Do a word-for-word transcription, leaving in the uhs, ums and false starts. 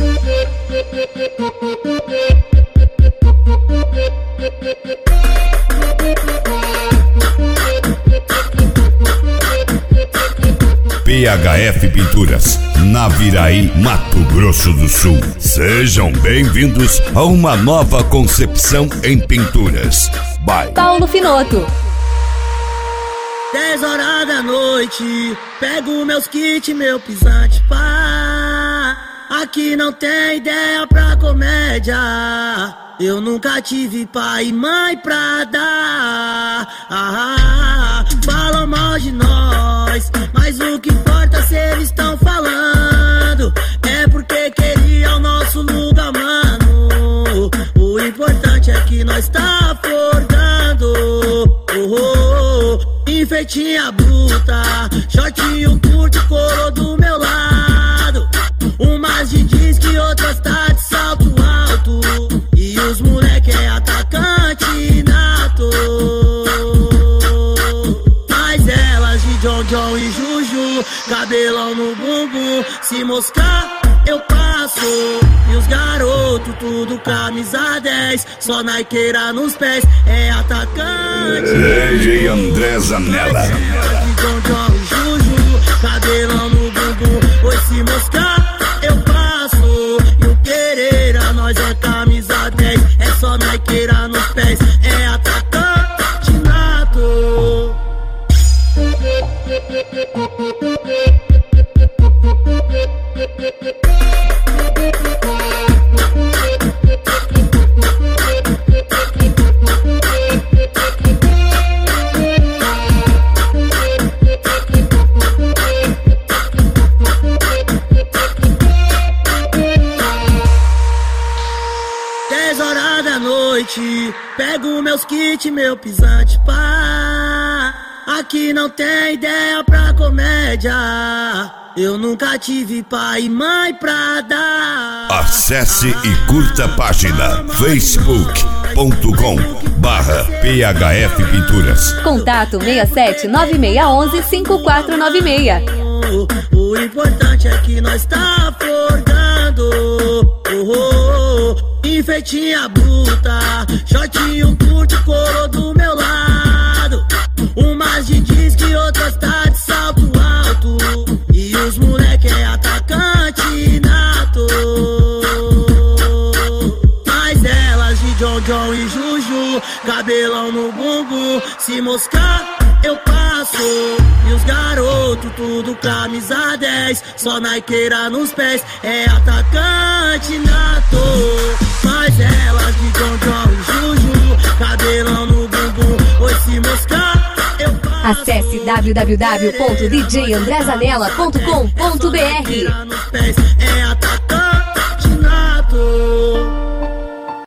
P H F Pinturas, Naviraí, Mato Grosso do Sul. Sejam bem-vindos a uma nova concepção em pinturas. By Paulo Finotto. Dez horas da noite, pego meus kits, meu pisante, pá. Aqui não tem ideia pra comédia. Eu nunca tive pai e mãe pra dar. Ah, falam mal de nós, mas o que importa se eles estão falando é porque queria o nosso lugar, mano. O importante é que nós tá acordando. Oh, oh, oh. Enfeitinha bruta, shortinho curto, coro do meu lado. Umas de disco e outras tá de salto alto. E os moleque é atacante nato. Mas elas de John John e Juju, cabelão no bumbum. Se moscar, eu passo. E os garotos, tudo camisa dez, só naikeira nos pés, é atacante. D J André Zanella. De John John e Juju, cabelão no bumbum. Oi, se moscar, eu passo. E o Pereira, nós é camisa dez, é só naikeira nos pés, é atacante nato. Dez horas da noite, pego meus kits, meu pisante, pá. Aqui não tem ideia pra comédia. Eu nunca tive pai e mãe pra dar. Acesse e curta a página facebook ponto com barra P H F Pinturas. Contato seis sete nove seis um um cinco quatro nove seis. O importante é que nós tá acordando. Oh, oh, oh. Enfeitinha bruta, shortinho curto, coro do meu lado. Umas de disco e outras tá de salto alto. E os moleque é atacante nato. Mas elas de John John e Juju, cabelão no bumbum. Se moscar, eu passo. E os garotos, tudo camisa dez, só naikeira nos pés, é atacante nato. Mas elas de John John e Juju, cabelão no bumbum. Oi, se moscar, eu passo. Acesse w w w ponto d j andré zanella ponto com ponto b r. É